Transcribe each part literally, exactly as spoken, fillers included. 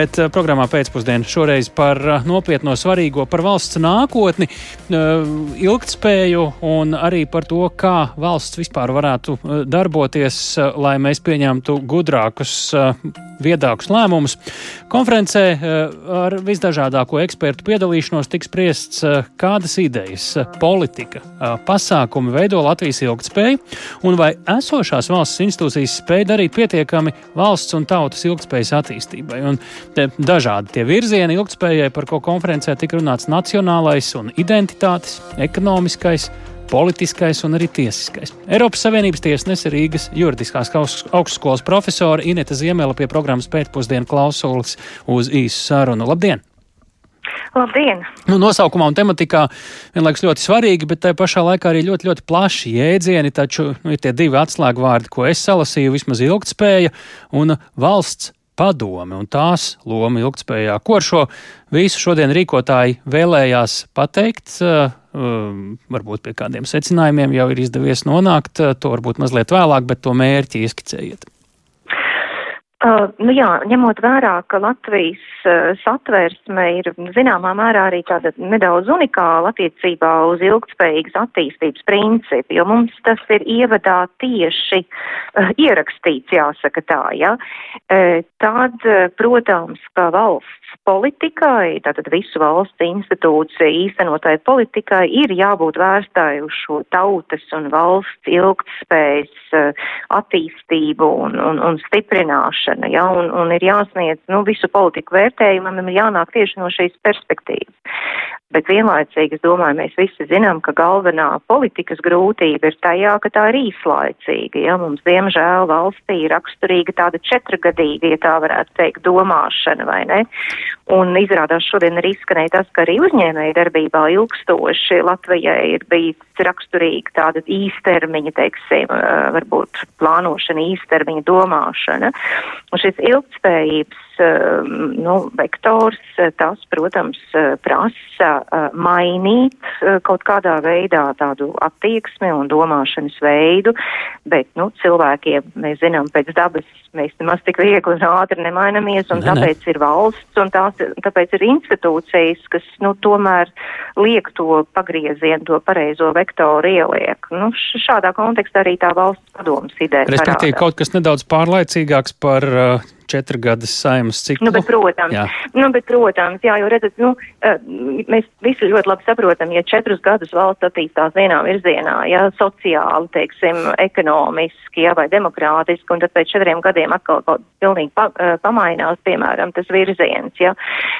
Bet programmā pēcpusdienu šoreiz par nopietno svarīgo, par valsts nākotni, ilgtspēju un arī par to, kā valsts vispār varētu darboties, lai mēs pieņemtu gudrākus, viedākus lēmumus. Konferencē ar visdažādāko ekspertu piedalīšanos tiks spriests, kādas idejas, politika, pasākumi veido Latvijas ilgtspēju un vai esošās valsts institūcijas spēj darīt pietiekami valsts un tautas ilgtspējas attīstībai. Un dažādi tie virzieni ilgtspējai, par ko konferencē tika runāts nacionālais un identitātes, ekonomiskais, politiskais un arī tiesiskais. Eiropas Savienības tiesnese Rīgas juridiskās augstskolas profesora Ineta Ziemele pie programmas pēcpusdienu klausulas uz īsu sarunu. Labdien! Labdien! Nu, nosaukumā un tematikā vienlaikus ļoti svarīgi, bet tai pašā laikā arī ļoti, ļoti plaši jēdzieni, taču nu, ir tie divi atslēgvārdi, ko es salasīju, vismaz ilgtspēja un valsts padome un tās loma ilgtspējā. Ko ar šo visu šodien rīkotāji vēlējās pateikt? Varbūt pie kādiem secinājumiem jau ir izdevies nonākt, to varbūt mazliet vēlāk, bet to mērķi ieskicējiet. Uh, nu jā, ņemot vērā, ka Latvijas uh, satversme ir zināmā mērā arī tāda nedaudz unikāla attiecībā uz ilgtspējīgas attīstības principu, jo mums tas ir ievadā tieši uh, ierakstīts, jāsaka tā, ja. Uh, tad, uh, protams, ka valsts politikai, tātad visu valsts institūciju īstenotai politikai ir jābūt vērstai uz šo tautas un valsts ilgtspējas uh, attīstību un, un, un stiprināšanu. Ja, un, un ir jāsniedz, nu, visu politiku vērtējumam ir jānāk tieši no šīs perspektīvas. Bet vienlaicīgi, es domāju, mēs visi zinām, ka galvenā politikas grūtība ir tajā, ka tā ir īslaicīga. Ja? Mums, diemžēl, valstī ir raksturīga tāda četrgadīga, ja tā varētu teikt, domāšana, vai ne? Un izrādās šodien arī izskanēja tas, ka arī uzņēmēja darbībā ilgstoši Latvijai ir bijis raksturīga tāda īstermiņa, teiksim, varbūt plānošana, īstermiņa domāšana. Un šis ilgtspējības nu, vektors, tas, protams, prasa mainīt kaut kādā veidā tādu attieksmi un domāšanas veidu, bet, nu, cilvēkiem, mēs zinām, pēc dabas mēs nemaz tik viegli un ātri nemainamies, un ne, tāpēc ne. ir valsts, un tās, tāpēc ir institūcijas, kas, nu, tomēr liek to pagriezienu, to pareizo vektoru ieliek. Nu, šādā kontekstā arī tā valsts padomas ideja parādās. Respektīvi, kaut kas nedaudz pārlaicīgāks par uh, četrgadas saimas ciklu. Nu, bet, protams, jā. Nu, bet, protams, jā, jo redzat, nu, mēs visi ļoti labi saprotam, ja četrus gadus valsts attīstās vienā virzienā, ja sociāli, teiksim, ekonomiski, ja, vai demokrātiski, un tad pēc četriem gadiem atkal kaut pilnīgi pa, pamainās, piemēram, tas virziens, ja.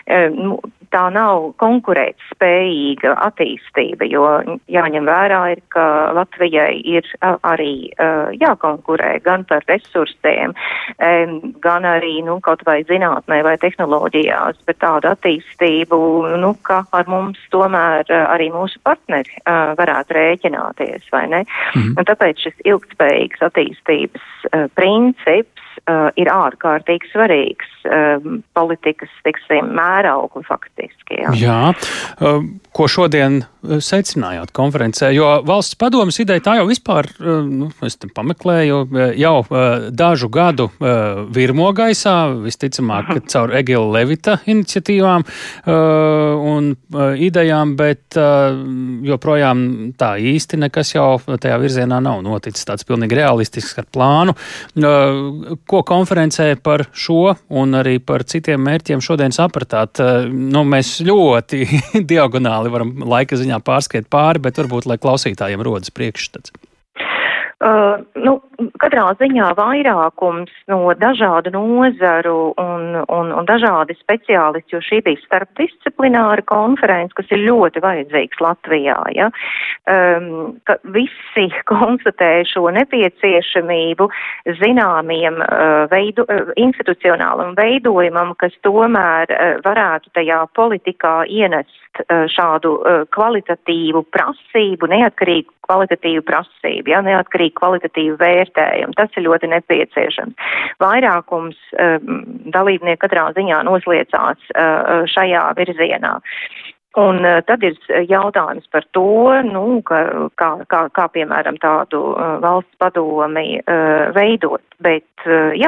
Tā nav konkurētspējīga attīstība, jo jāņem vērā ir, ka Latvijai ir arī jākonkurē gan par resursiem, gan arī, nu, kaut vai zinātnē vai tehnoloģijās, bet tādu attīstību, nu, ka ar mums tomēr arī mūsu partneri uh, varētu rēķināties, vai ne? Mm-hmm. Un tāpēc šis ilgtspējīgas attīstības uh, princips uh, ir ārkārtīgi svarīgs uh, politikas, tiksim, mēraukli faktiski. Jā, jā. Uh, ko šodien secinājāt konferencē, jo valsts padomas ideja tā jau vispār, uh, nu, es te pameklēju, jau uh, dažu gadu uh, virmo gaisā, visticamāk, ka caur Egila Levita iniciatīvām uh, un uh, idejām, bet uh, joprojām tā īsti nekas jau tajā virzienā nav noticis, tāds pilnīgi realistisks ar plānu. Uh, ko konferencē par šo un arī par citiem mērķiem šodien sapratāt? Uh, nu, mēs ļoti diagonāli varam laika ziņā pārskriet pāri, bet varbūt, lai klausītājiem rodas priekšstats. Uh, nu, katrā ziņā vairākums no dažādu nozaru un, un, un dažādi speciālisti, jo šī bija starpdisciplināra konference, kas ir ļoti vajadzīgs Latvijā, ja, um, ka visi konstatē šo nepieciešamību zināmiem uh, veidu, uh, institucionālam veidojumam, kas tomēr uh, varētu tajā politikā ienest uh, šādu uh, kvalitatīvu prasību, neatkarīgu kvalitatīvu prasību, ja, neatkarīgu kvalitatīvu vērtējumu. Tas ir ļoti nepieciešams. Vairākums um, dalībnieku katrā ziņā nosliecās uh, šajā virzienā. Un uh, tad ir jautājums par to, nu, ka, kā, kā, kā piemēram tādu uh, valsts padomi uh, veidot. Bet, uh, jā,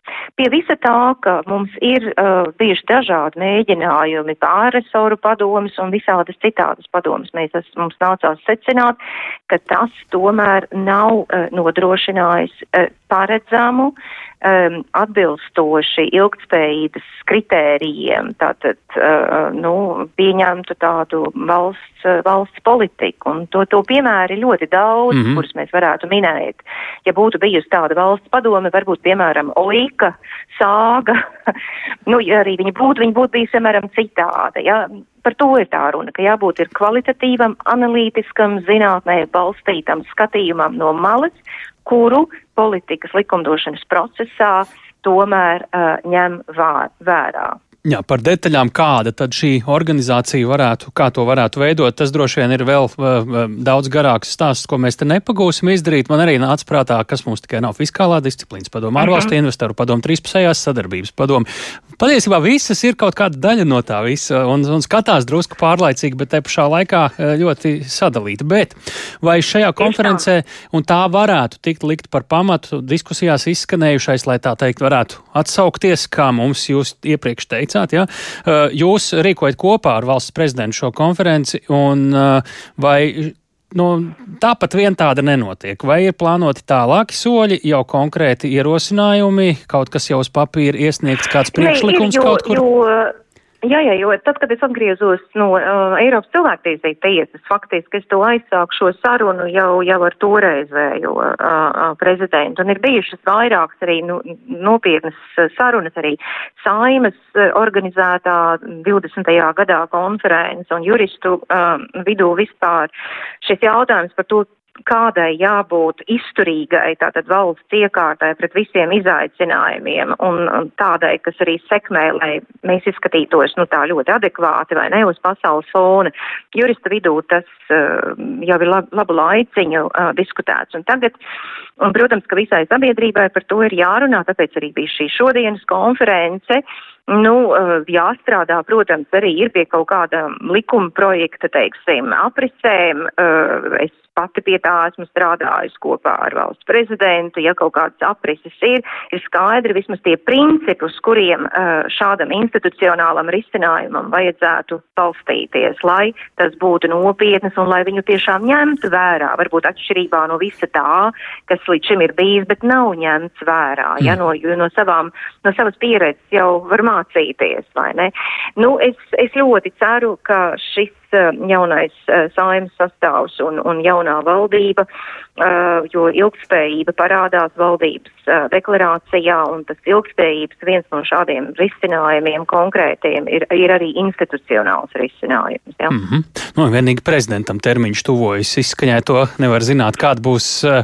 Pie visa tā, ka mums ir uh, bijuši dažādi mēģinājumi pārresoru padomas un visādas citādas padomas, mēs es, mums nācās secināt, ka tas tomēr nav uh, nodrošinājis uh, paredzamu, um, atbilstoši ilgtspējības kritērijiem, tātad, uh, nu, pieņemtu tādu valsts, uh, valsts politiku. Un to, to piemēri ļoti daudz, mm-hmm. kurus mēs varētu minēt. Ja būtu bijusi tāda valsts padome, varbūt, piemēram, Oika, Sāga, nu, ja arī viņi būtu, viņi būtu bijusi, piemēram, citāda, ja. Par to ir tā runa, ka jābūt ir kvalitatīvam, analītiskam, zinātnē balstītam skatījumam no malas, kuru politikas likumdošanas procesā tomēr uh, ņem vār, vērā. Jā, par detaļām, kāda tad šī organizācija varētu, kā to varētu veidot, tas droši vien ir vēl uh, daudz garāks stāsts, ko mēs te nepagūsim izdarīt. Man arī nāca prātā, kas mums tikai nav fiskālā disciplīnas padoma, ārvalstu uh-huh. investoru padoma, trīspusējās sadarbības padoma. Patiesībā visas ir kaut kāda daļa no tā visa un, un skatās drusku pārlaicīgi, bet te pašā laikā ļoti sadalīta. Bet vai šajā konferencē, un tā varētu tikt likt par pamatu diskusijās izskanējušais, lai tā teikt varētu atsaukties, kā mums jūs iepriekš teicāt, ja? Jūs rīkojat kopā ar valsts prezidentu šo konferenci, un vai nu, tāpat vien tāda nenotiek? Vai ir plānoti tālāki soļi, jau konkrēti ierosinājumi, kaut kas jau uz papīra iesniegts, kāds priekšlikums jo, kaut kur? Jo... Jā, jā, jo tad, kad es atgriezos no uh, Eiropas cilvēktiesību tiesas, faktiski es to aizsāku šo sarunu jau, jau ar toreizējo uh, uh, prezidentu. Un ir bijušas vairākas arī nu, nopietnas sarunas, arī Saimas uh, organizētā divdesmitajā gadā konferences un juristu uh, vidū vispār šis jautājums par to, kādai jābūt izturīgai, tātad valsts iekārtai pret visiem izaicinājumiem un tādai, kas arī sekmē, lai mēs izskatītos, nu tā ļoti adekvāti vai ne uz pasaules fona. Jurista vidū tas uh, jau ir lab, labu laiciņu uh, diskutēts. Un tagad, un, protams, ka visai sabiedrībai par to ir jārunā, tāpēc arī bija šī šodienas konference. Nu, jāstrādā, protams, arī ir pie kaut kāda likuma projekta, teiksim, aprisēm. Es pati pie tā esmu strādājusi kopā ar valsts prezidentu. Ja kaut kādas aprises ir, ir skaidri vismaz tie principi, uz kuriem šādam institucionālam risinājumam vajadzētu balstīties, lai tas būtu nopietnas un lai viņu tiešām ņemtu vērā. Varbūt atšķirībā no visa tā, kas līdz šim ir bijis, bet nav ņemts vērā. Ja, no, no, savām, no savas pieredzes jau var mācīties, vai ne? Nu, es, es ļoti ceru, ka šis jaunais uh, Saeimas sastāvs un, un jaunā valdība, uh, jo ilgtspējība parādās valdības uh, deklarācijā, un tas ilgtspējības viens no šādiem risinājumiem konkrētiem ir, ir arī institucionāls risinājums. Ja? Mm-hmm. Nu, vienīgi prezidentam termiņš tuvojas, izskaņai to nevar zināt, kāda būs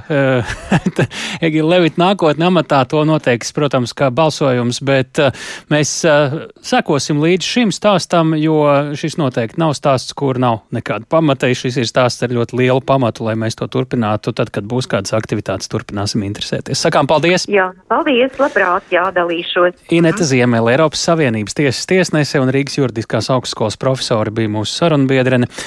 uh, Egila Levita nākotne amatā, to noteiks, protams, kā balsojums, bet uh, mēs uh, sekosim līdz šim stāstam, jo šis noteikti nav stāsts, kur nav nekāda pamata. Šis ir stāsts ar ļoti lielu pamatu, lai mēs to turpinātu. Tad, kad būs kādas aktivitātes, turpināsim interesēties. Sakām paldies! Jā, paldies, labprāt, jā, dalīšos. Ineta Ziemele, Eiropas Savienības tiesas tiesnese un Rīgas juridiskās augstskolas profesori bija mūsu sarunbiedrene.